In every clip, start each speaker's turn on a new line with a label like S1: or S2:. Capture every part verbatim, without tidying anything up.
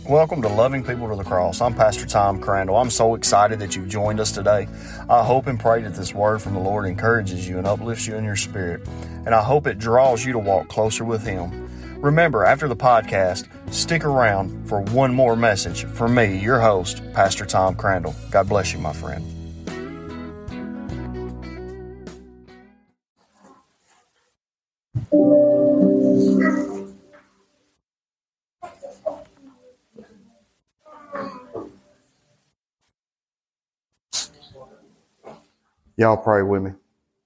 S1: Welcome to Loving People to the Cross. I'm Pastor Tom Crandall. I'm so excited that you've joined us today. I hope and pray that this word from the Lord encourages you and uplifts you in your spirit. And I hope it draws you to walk closer with Him. Remember, after the podcast, stick around for one more message from me, your host, Pastor Tom Crandall. God bless you, my friend. Y'all pray with me.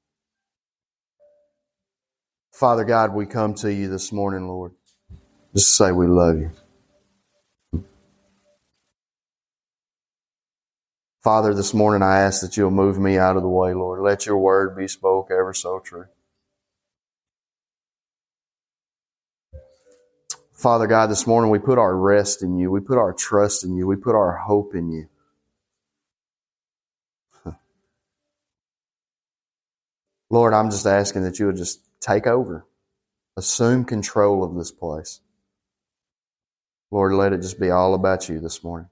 S1: Father God, we come to you this morning, Lord, just to say we love you. Father, this morning I ask that you'll move me out of the way, Lord. Let your word be spoke ever so true. Father God, this morning we put our rest in you. We put our trust in you. We put our hope in you. Lord, I'm just asking that you would just take over. Assume control of this place. Lord, let it just be all about you this morning.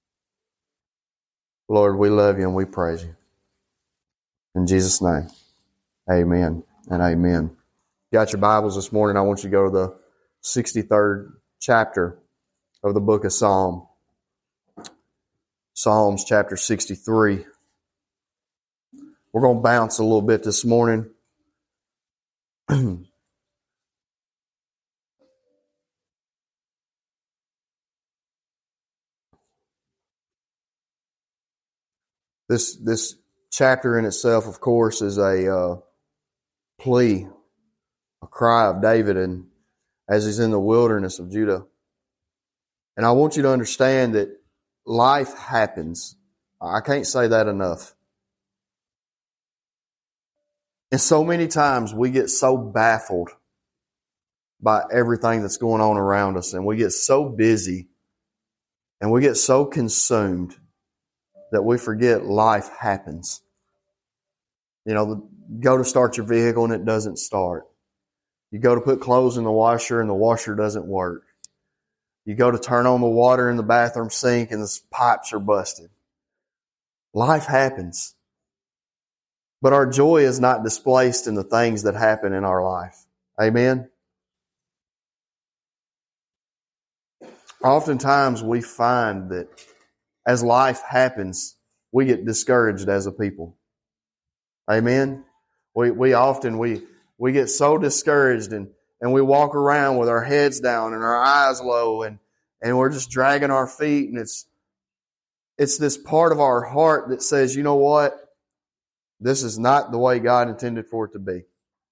S1: Lord, we love you and we praise you. In Jesus' name, amen and amen. Got your Bibles this morning? I want you to go to the sixty-third chapter of the book of Psalm. Psalms chapter sixty-three. We're going to bounce a little bit this morning. This this chapter in itself, of course, is a uh, plea, a cry of David, and as he's in the wilderness of Judah. And I want you to understand that life happens. I can't say that enough. And so many times we get so baffled by everything that's going on around us, and we get so busy and we get so consumed that we forget life happens. You know, go to start your vehicle and it doesn't start. You go to put clothes in the washer and the washer doesn't work. You go to turn on the water in the bathroom sink and the pipes are busted. Life happens. But our joy is not displaced in the things that happen in our life. Amen? Oftentimes we find that as life happens, we get discouraged as a people. Amen? We we often, we we get so discouraged and, and we walk around with our heads down and our eyes low and, and we're just dragging our feet, and it's it's this part of our heart that says, you know what? This is not the way God intended for it to be.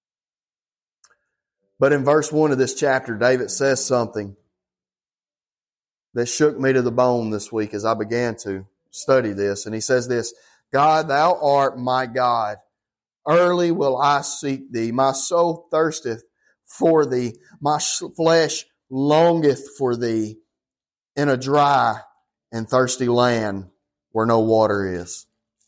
S1: But in verse one of this chapter, David says something that shook me to the bone this week as I began to study this. And he says this, God, thou art my God. Early will I seek thee. My soul thirsteth for thee. My flesh longeth for thee in a dry and thirsty land where no water is.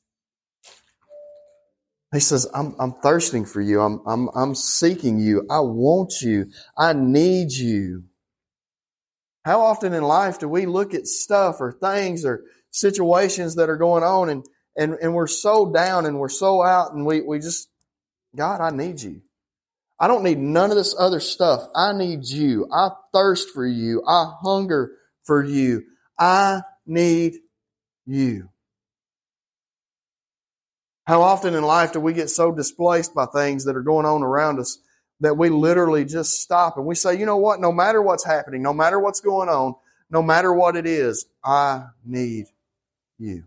S1: He says, I'm, I'm thirsting for you. I'm, I'm, I'm seeking you. I want you. I need you. How often in life do we look at stuff or things or situations that are going on and, and, and we're so down and we're so out and we, we just, God, I need you. I don't need none of this other stuff. I need you. I thirst for you. I hunger for you. I need you. How often in life do we get so displaced by things that are going on around us that we literally just stop and we say, you know what, no matter what's happening, no matter what's going on, no matter what it is, I need you.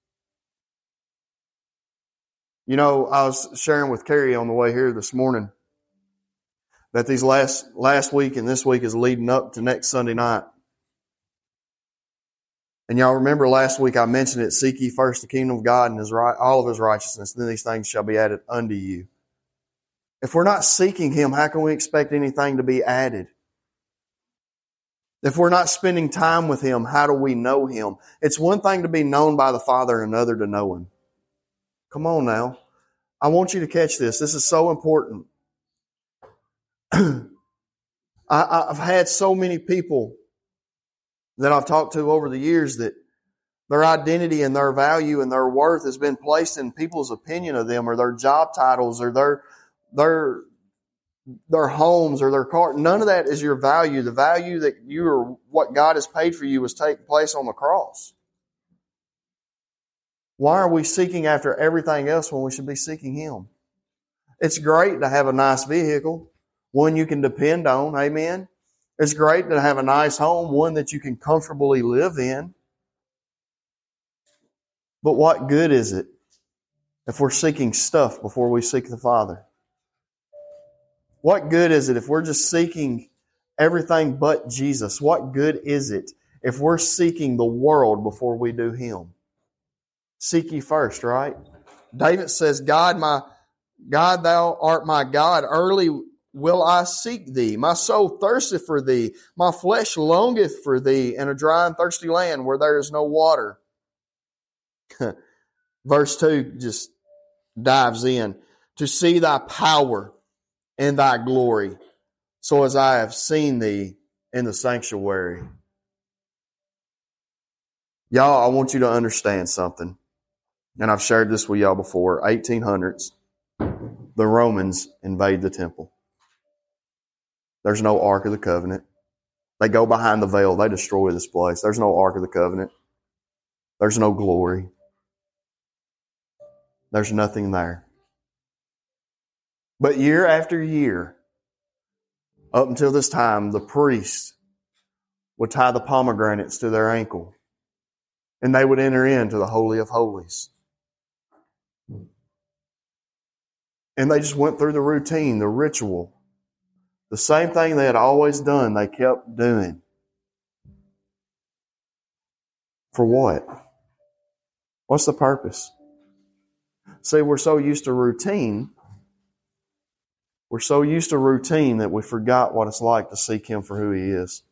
S1: You know, I was sharing with Carrie on the way here this morning that these last last week and this week is leading up to next Sunday night. And y'all remember last week I mentioned it, seek ye first the kingdom of God and his right, all of his righteousness, then these things shall be added unto you. If we're not seeking him, how can we expect anything to be added? If we're not spending time with him, how do we know him? It's one thing to be known by the Father and another to know him. Come on now. I want you to catch this. This is so important. I, I've had so many people that I've talked to over the years that their identity and their value and their worth has been placed in people's opinion of them or their job titles or their their their homes or their car. None of that is your value. The value that you are, what God has paid for you was taking place on the cross. Why are we seeking after everything else when we should be seeking Him? It's great to have a nice vehicle, one you can depend on. Amen. It's great to have a nice home, one that you can comfortably live in. But what good is it if we're seeking stuff before we seek the Father? What good is it if we're just seeking everything but Jesus? What good is it if we're seeking the world before we do Him? Seek ye first, right? David says, God, my God, thou art my God. Early will I seek thee. My soul thirsteth for thee. My flesh longeth for thee in a dry and thirsty land where there is no water. Verse two just dives in. To see thy power and thy glory, so as I have seen thee in the sanctuary. Y'all, I want you to understand something. And I've shared this with y'all before. eighteen hundreds, the Romans invade the temple. There's no Ark of the Covenant. They go behind the veil. They destroy this place. There's no Ark of the Covenant. There's no glory. There's nothing there. But year after year, up until this time, the priests would tie the pomegranates to their ankle, and they would enter into the Holy of Holies. And they just went through the routine, the ritual. The same thing they had always done, they kept doing. For what? What's the purpose? See, we're so used to routine. We're so used to routine that we forgot what it's like to seek Him for who He is.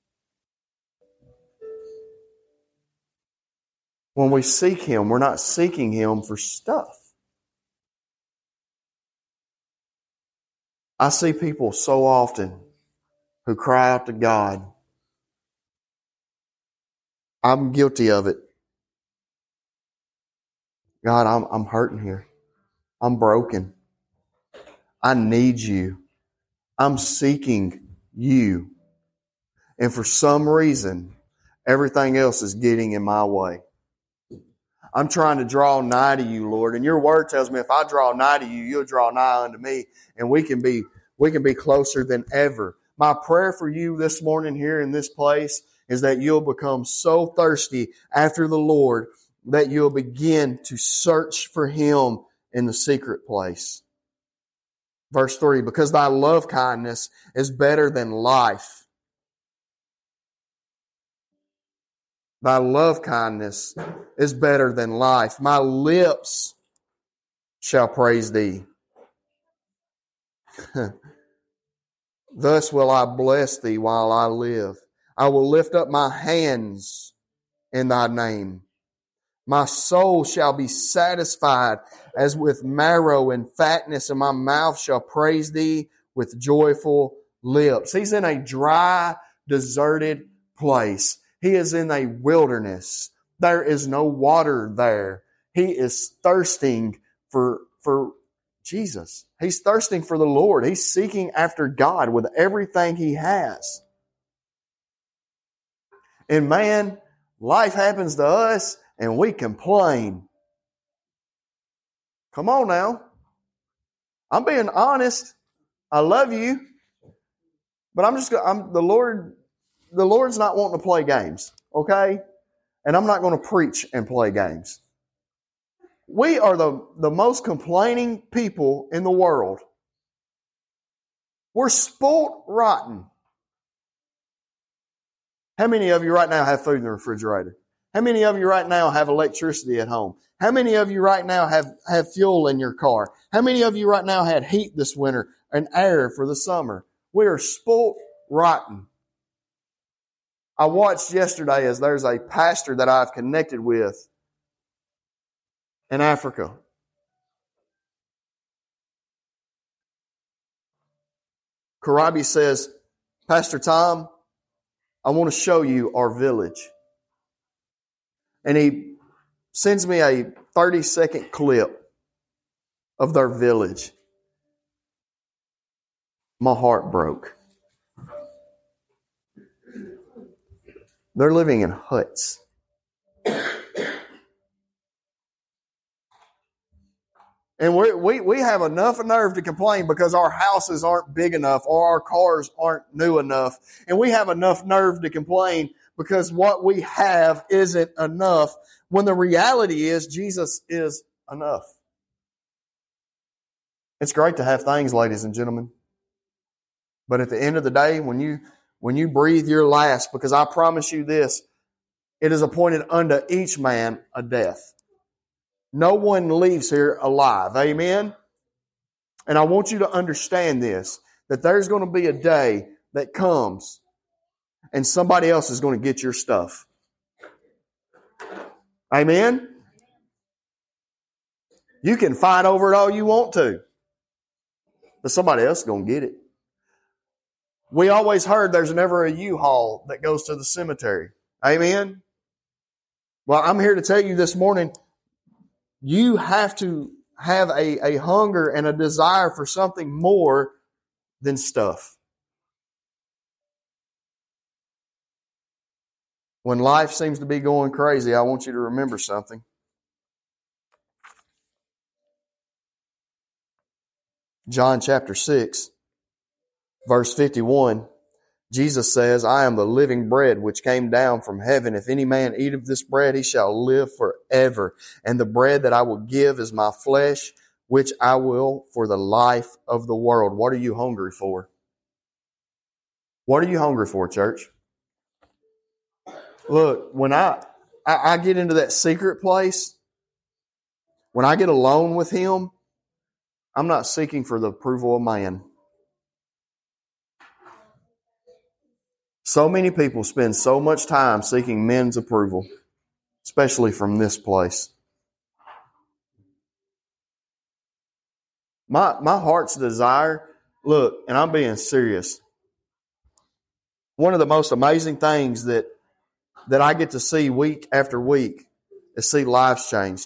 S1: When we seek Him, we're not seeking Him for stuff. I see people so often who cry out to God. I'm guilty of it. God, I'm, I'm hurting here. I'm broken. I need You. I'm seeking You. And for some reason, everything else is getting in my way. I'm trying to draw nigh to You, Lord. And Your word tells me if I draw nigh to You, You'll draw nigh unto me. And we can be, we can be closer than ever. My prayer for you this morning here in this place is that you'll become so thirsty after the Lord that you'll begin to search for Him in the secret place. Verse three, because Thy love kindness is better than life. Thy love kindness is better than life. My lips shall praise Thee. Thus will I bless Thee while I live. I will lift up my hands in Thy name. My soul shall be satisfied as with marrow and fatness, and my mouth shall praise Thee with joyful lips. He's in a dry, deserted place. He is in a wilderness. There is no water there. He is thirsting for, for Jesus. He's thirsting for the Lord. He's seeking after God with everything he has. And man, life happens to us and we complain. Come on now. I'm being honest. I love you. But I'm just I'm the Lord the Lord's not wanting to play games, okay? And I'm not going to preach and play games. We are the, the most complaining people in the world. We're spoilt rotten. How many of you right now have food in the refrigerator? How many of you right now have electricity at home? How many of you right now have, have fuel in your car? How many of you right now had heat this winter and air for the summer? We are spoilt rotten. I watched yesterday as there's a pastor that I've connected with in Africa. Karabi says, Pastor Tom, I want to show you our village. And he sends me a thirty second clip of their village. My heart broke. They're living in huts. And we we we have enough nerve to complain because our houses aren't big enough or our cars aren't new enough. And we have enough nerve to complain because what we have isn't enough, when the reality is Jesus is enough. It's great to have things, ladies and gentlemen. But at the end of the day, when you when you breathe your last, because I promise you this, it is appointed unto each man a death. No one leaves here alive. Amen? And I want you to understand this, that there's going to be a day that comes and somebody else is going to get your stuff. Amen? You can fight over it all you want to, but somebody else is going to get it. We always heard there's never a U-Haul that goes to the cemetery. Amen? Well, I'm here to tell you this morning, you have to have a, a hunger and a desire for something more than stuff. When life seems to be going crazy, I want you to remember something. John chapter six, verse fifty-one, Jesus says, I am the living bread which came down from heaven. If any man eat of this bread, he shall live forever. And the bread that I will give is my flesh, which I will for the life of the world. What are you hungry for? What are you hungry for, church? Look, when I, I, I get into that secret place, when I get alone with Him, I'm not seeking for the approval of man. So many people spend so much time seeking men's approval, especially from this place. My, my heart's desire, look, and I'm being serious. One of the most amazing things that, that I get to see week after week is see lives changed.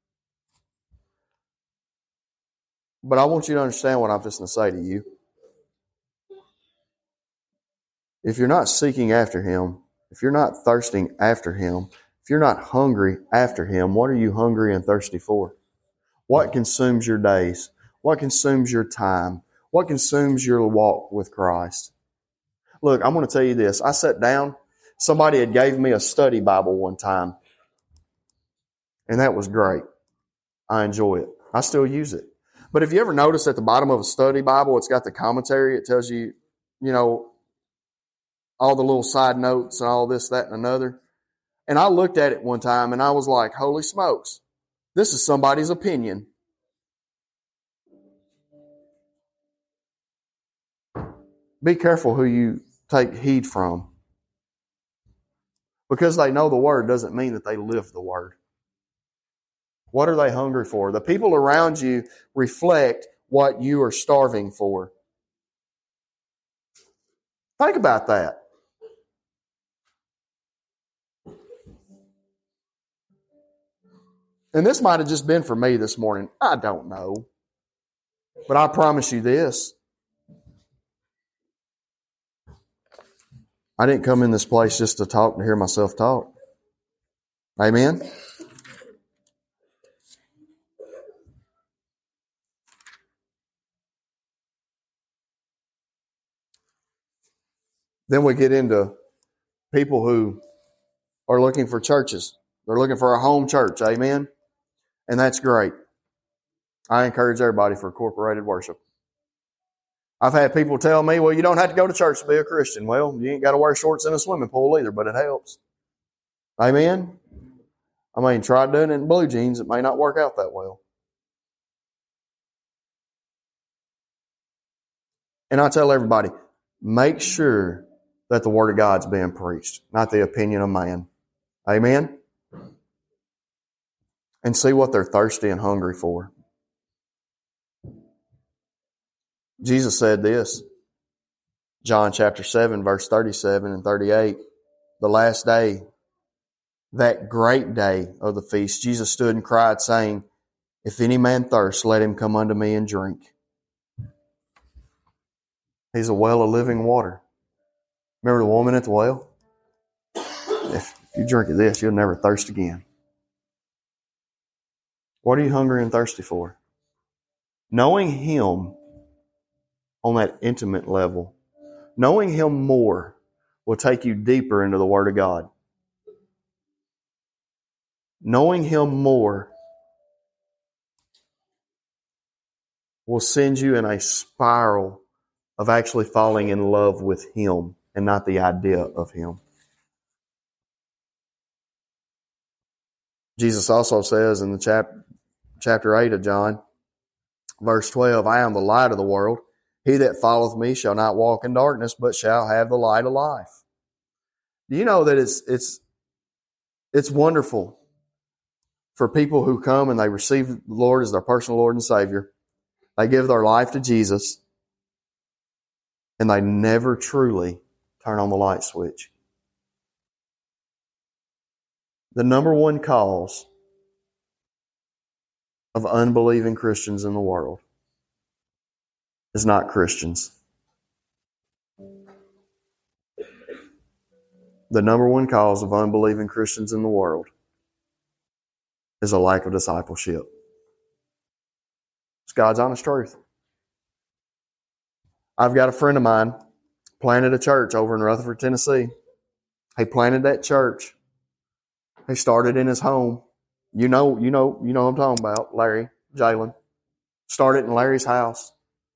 S1: But I want you to understand what I'm just going to say to you. If you're not seeking after Him, if you're not thirsting after Him, if you're not hungry after Him, what are you hungry and thirsty for? What consumes your days? What consumes your time? What consumes your walk with Christ? Look, I'm going to tell you this. I sat down. Somebody had gave me a study Bible one time. And that was great. I enjoy it. I still use it. But if you ever notice at the bottom of a study Bible, it's got the commentary. It tells you, you know, all the little side notes and all this, that, and another. And I looked at it one time and I was like, holy smokes, this is somebody's opinion. Be careful who you take heed from. Because they know the Word doesn't mean that they live the Word. What are they hungry for? The people around you reflect what you are starving for. Think about that. And this might have just been for me this morning. I don't know. But I promise you this. I didn't come in this place just to talk and hear myself talk. Amen? Then we get into people who are looking for churches. They're looking for a home church. Amen? And that's great. I encourage everybody for corporated worship. I've had people tell me, well, you don't have to go to church to be a Christian. Well, you ain't got to wear shorts in a swimming pool either, but it helps. Amen? I mean, try doing it in blue jeans. It may not work out that well. And I tell everybody, make sure that the Word of God's being preached, not the opinion of man. Amen? And see what they're thirsty and hungry for. Jesus said this. John chapter seven, verse thirty-seven and thirty-eight. The last day, that great day of the feast, Jesus stood and cried, saying, "If any man thirst, let him come unto me and drink." He's a well of living water. Remember the woman at the well? If you drink of this, you'll never thirst again. What are you hungry and thirsty for? Knowing Him on that intimate level, knowing Him more, will take you deeper into the Word of God. Knowing Him more will send you in a spiral of actually falling in love with Him and not the idea of Him. Jesus also says in the chap- chapter eight of John, verse twelve, "I am the light of the world. He that followeth me shall not walk in darkness, but shall have the light of life." Do you know that it's it's it's wonderful for people who come and they receive the Lord as their personal Lord and Savior. They give their life to Jesus, and they never truly turn on the light switch. The number one cause of unbelieving Christians in the world is not Christians. The number one cause of unbelieving Christians in the world is a lack of discipleship. It's God's honest truth. I've got a friend of mine planted a church over in Rutherford, Tennessee. He planted that church. He started in his home. You know, you know, you know what I'm talking about, Larry, Jalen. Started in Larry's house.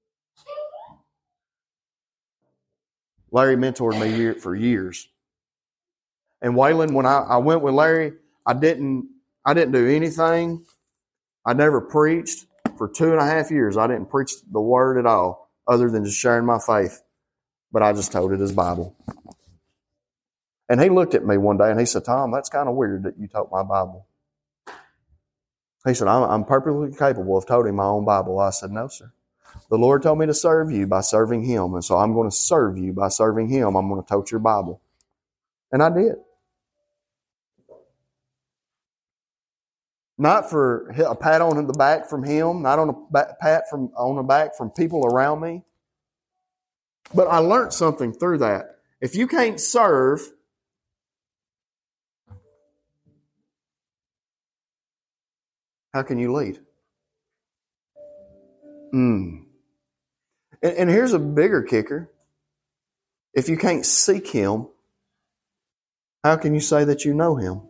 S1: Larry mentored me for years. And Waylon, when I, I went with Larry, I didn't I didn't do anything. I never preached for two and a half years. I didn't preach the word at all, other than just sharing my faith. But I just told it as Bible. And he looked at me one day and he said, "Tom, that's kind of weird that you taught my Bible." He said, I'm, I'm perfectly capable of toting my own Bible. I said, "No, sir. The Lord told me to serve you by serving Him. And so I'm going to serve you by serving Him. I'm going to tote your Bible." And I did. Not for a pat on the back from Him, not on a back, pat from on the back from people around me. But I learned something through that. If you can't serve, how can you lead? Mm. And, and here's a bigger kicker. If you can't seek Him, how can you say that you know Him?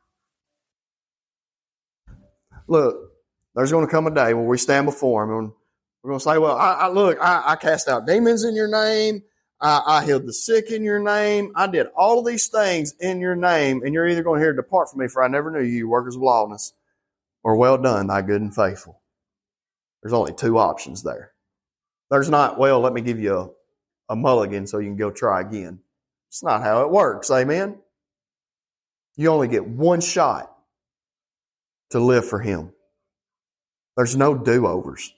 S1: Look, there's going to come a day when we stand before Him and we're going to say, "Well, I, I look, I, I cast out demons in your name. I, I healed the sick in your name. I did all of these things in your name." And you're either going to hear, "Depart from me, for I never knew you, you workers of lawlessness," or "Well done, thy good and faithful." There's only two options there. There's not, "Well, let me give you a, a mulligan so you can go try again." It's not how it works, amen? You only get one shot to live for Him. There's no do-overs.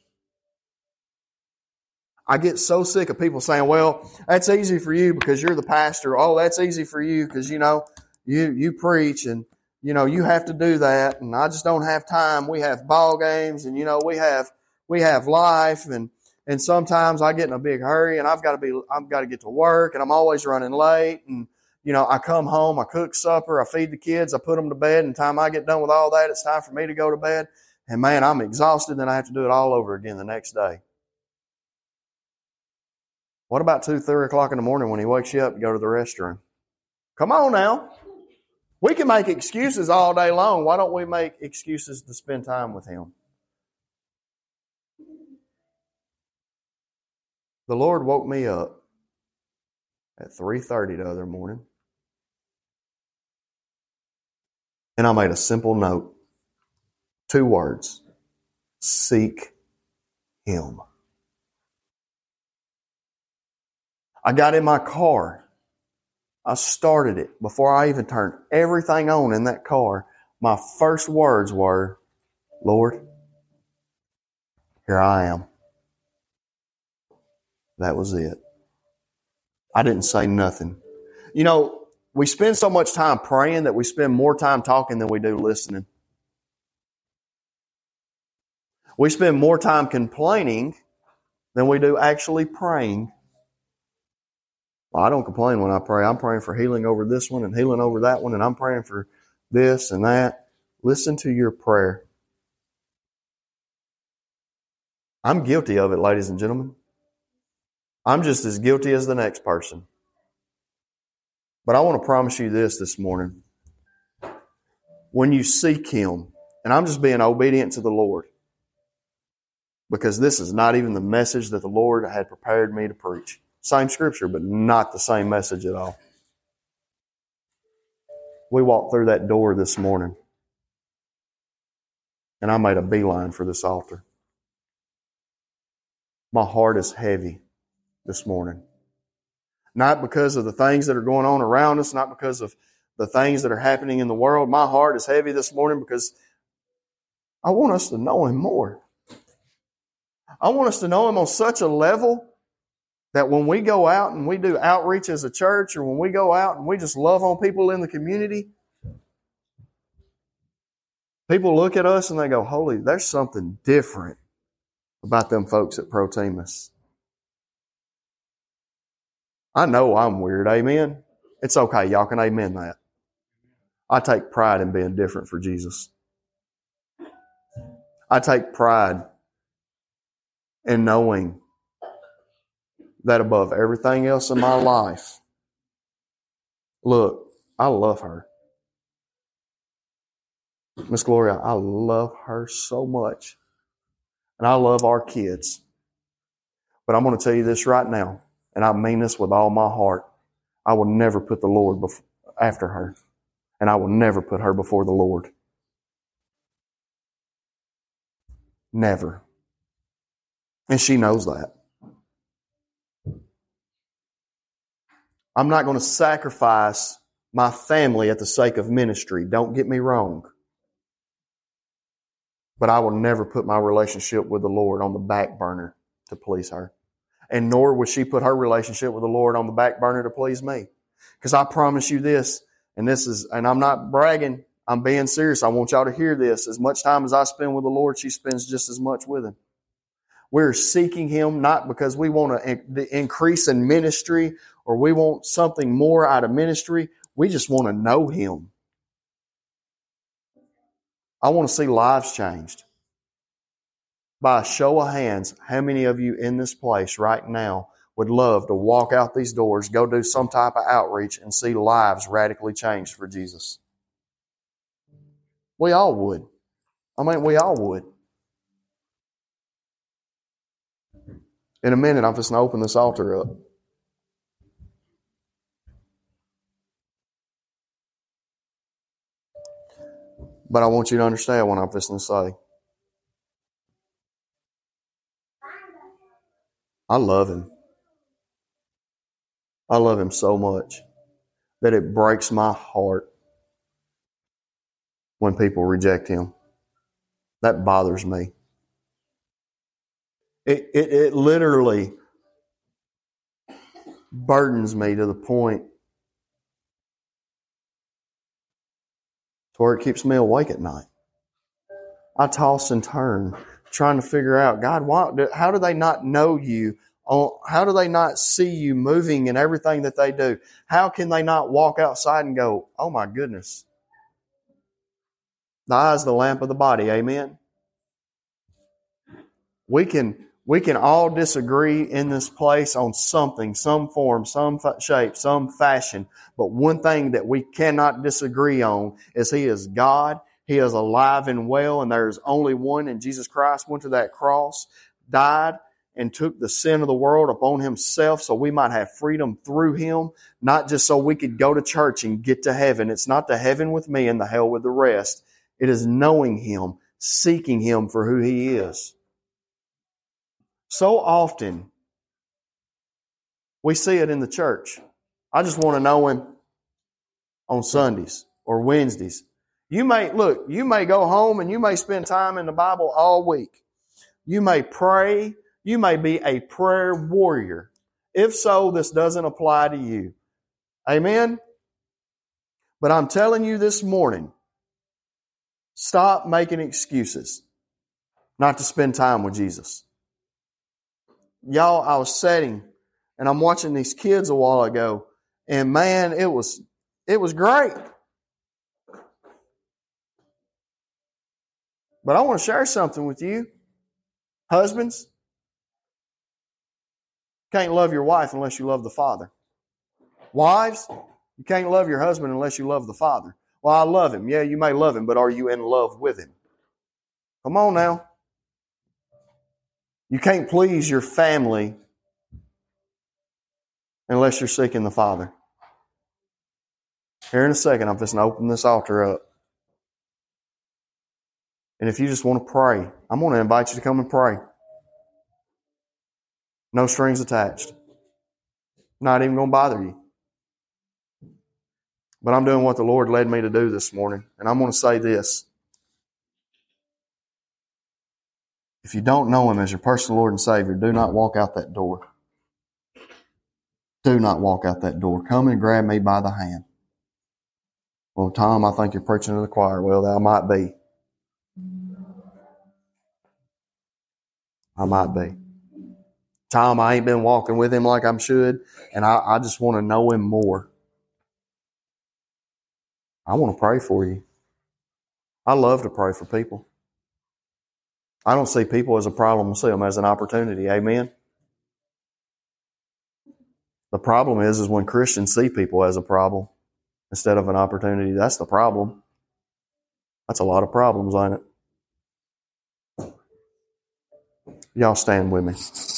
S1: I get so sick of people saying, "Well, that's easy for you because you're the pastor." "Oh, that's easy for you because, you know, you, you preach and, you know, you have to do that. And I just don't have time. We have ball games and, you know, we have, we have life. And, and sometimes I get in a big hurry and I've got to be, I've got to get to work and I'm always running late. And, you know, I come home, I cook supper, I feed the kids, I put them to bed. And the time I get done with all that, it's time for me to go to bed. And man, I'm exhausted. Then I have to do it all over again the next day." What about two, three o'clock in the morning when He wakes you up to go to the restroom? Come on now. We can make excuses all day long. Why don't we make excuses to spend time with Him? The Lord woke me up at three thirty the other morning. And I made a simple note. Two words. Seek Him. I got in my car. I started it. Before I even turned everything on in that car, my first words were, "Lord, here I am." That was it. I didn't say nothing. You know, we spend so much time praying that we spend more time talking than we do listening. We spend more time complaining than we do actually praying. Well, I don't complain when I pray. I'm praying for healing over this one and healing over that one, and I'm praying for this and that. Listen to your prayer. I'm guilty of it, ladies and gentlemen. I'm just as guilty as the next person. But I want to promise you this this morning. When you seek Him, and I'm just being obedient to the Lord, because this is not even the message that the Lord had prepared me to preach. Same scripture, but not the same message at all. We walked through that door this morning, and I made a beeline for this altar. My heart is heavy this morning. Not because of the things that are going on around us, not because of the things that are happening in the world. My heart is heavy this morning because I want us to know Him more. I want us to know Him on such a level that when we go out and we do outreach as a church, or when we go out and we just love on people in the community, people look at us and they go, holy, there's something different about them folks at Protemus. I know I'm weird, amen? It's okay, y'all can amen that. I take pride in being different for Jesus. I take pride in knowing that above everything else in my life, look, I love her. Miss Gloria, I love her so much. And I love our kids. But I'm going to tell you this right now, and I mean this with all my heart. I will never put the Lord before, after her. And I will never put her before the Lord. Never. And she knows that. I'm not going to sacrifice my family at the sake of ministry. Don't get me wrong. But I will never put my relationship with the Lord on the back burner to please her. And nor will she put her relationship with the Lord on the back burner to please me. Because I promise you this, and this is, and I'm not bragging, I'm being serious. I want y'all to hear this. As much time as I spend with the Lord, she spends just as much with Him. We're seeking Him not because we want to increase in ministry or we want something more out of ministry. We just want to know Him. I want to see lives changed. By a show of hands, how many of you in this place right now would love to walk out these doors, go do some type of outreach, and see lives radically changed for Jesus? We all would. I mean, we all would. In a minute, I'm just going to open this altar up. But I want you to understand what I'm just going to say. I love Him. I love Him so much that it breaks my heart when people reject Him. That bothers me. It, it, it literally burdens me to the point to where it keeps me awake at night. I toss and turn, trying to figure out, God, why, how do they not know You? How do they not see You moving in everything that they do? How can they not walk outside and go, oh my goodness. The eye is the lamp of the body, amen? We can, we can all disagree in this place on something, some form, some shape, some fashion. But one thing that we cannot disagree on is He is God. He is alive and well, and there is only one. And Jesus Christ went to that cross, died, and took the sin of the world upon Himself so we might have freedom through Him, not just so we could go to church and get to heaven. It's not the heaven with me and the hell with the rest. It is knowing Him, seeking Him for who He is. So often, we see it in the church. I just want to know Him on Sundays or Wednesdays. You may, look, you may go home and you may spend time in the Bible all week. You may pray. You may be a prayer warrior. If so, this doesn't apply to you. Amen? But I'm telling you this morning, stop making excuses not to spend time with Jesus. Y'all, I was sitting and I'm watching these kids a while ago, and man, it was it was great. But I want to share something with you. Husbands, you can't love your wife unless you love the Father. Wives, you can't love your husband unless you love the Father. Well, I love him. Yeah, you may love him, but are you in love with him? Come on now. You can't please your family unless you're seeking the Father. Here in a second, I'm just going to open this altar up. And if you just want to pray, I'm going to invite you to come and pray. No strings attached. Not even going to bother you. But I'm doing what the Lord led me to do this morning. And I'm going to say this. If you don't know Him as your personal Lord and Savior, do not walk out that door. Do not walk out that door. Come and grab me by the hand. Well, Tom, I think you're preaching to the choir. Well, that might be. I might be. Tom, I ain't been walking with Him like I should, and I, I just want to know Him more. I want to pray for you. I love to pray for people. I don't see people as a problem. I see them as an opportunity. Amen? The problem is, is when Christians see people as a problem instead of an opportunity. That's the problem. That's a lot of problems, ain't it? Y'all stand with me.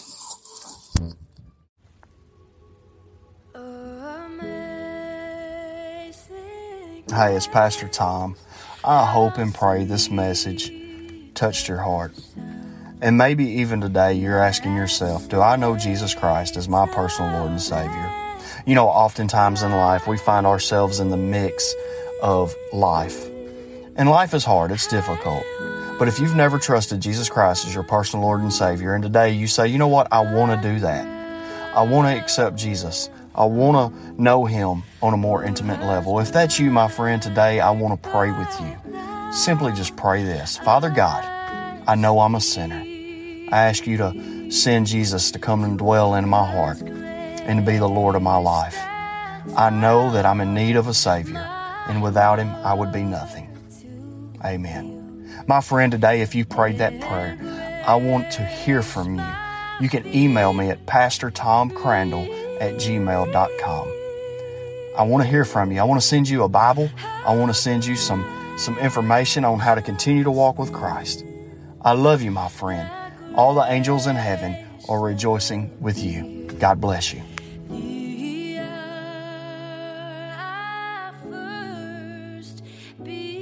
S1: Hey, it's Pastor Tom. I hope and pray this message touched your heart. And maybe even today you're asking yourself, do I know Jesus Christ as my personal Lord and Savior? You know, oftentimes in life we find ourselves in the mix of life. And life is hard, it's difficult. But if you've never trusted Jesus Christ as your personal Lord and Savior, and today you say, you know what, I want to do that. I want to accept Jesus. I want to know Him on a more intimate level. If that's you, my friend, today I want to pray with you. Simply just pray this. Father God, I know I'm a sinner. I ask you to send Jesus to come and dwell in my heart and to be the Lord of my life. I know that I'm in need of a Savior, and without Him, I would be nothing. Amen. My friend, today, if you prayed that prayer, I want to hear from you. You can email me at pastor tom crandall at gmail dot com. I want to hear from you. I want to send you a Bible. I want to send you some, some information on how to continue to walk with Christ. I love you, my friend. All the angels in heaven are rejoicing with you. God bless you. Be